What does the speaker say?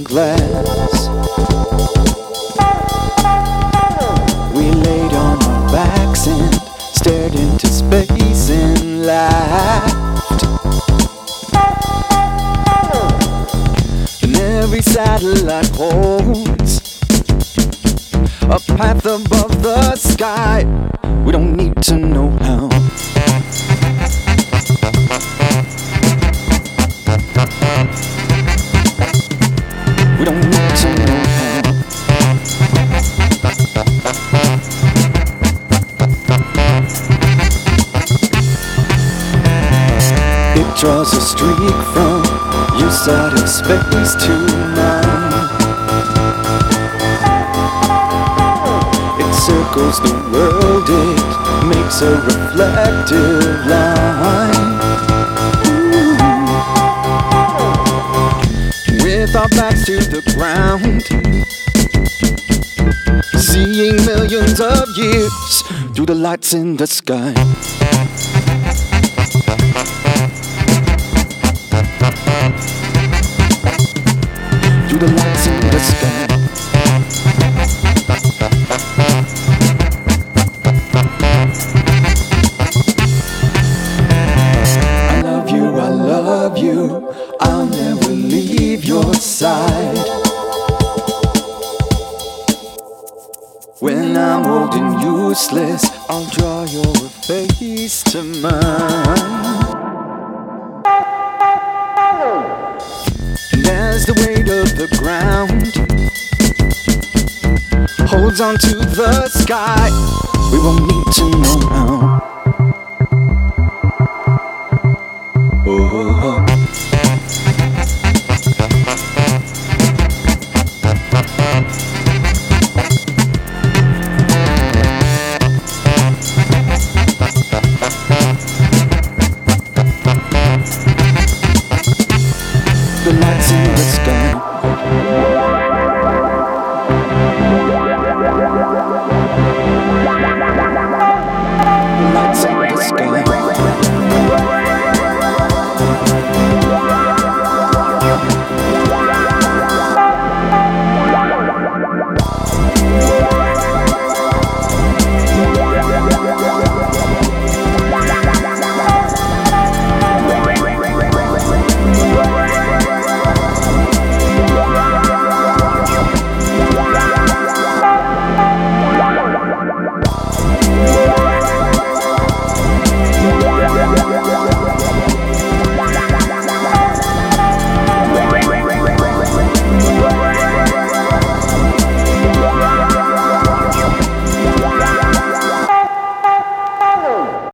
glass. We laid on our backs and stared into space and laughed. And every satellite holds a path above the sky. We don't need to know how. We don't need to know how. It draws a streak from your side of space to mine. It circles the world, it makes a reflective line. With our backs to the ground, seeing millions of years through the lights in the sky. Through the lights in the sky. I love you, I'll never leave your side. When I'm old and useless, I'll draw your face to mine. And as the weight of the ground holds on to the sky, we won't need to know how. Oh. The lights in the sky.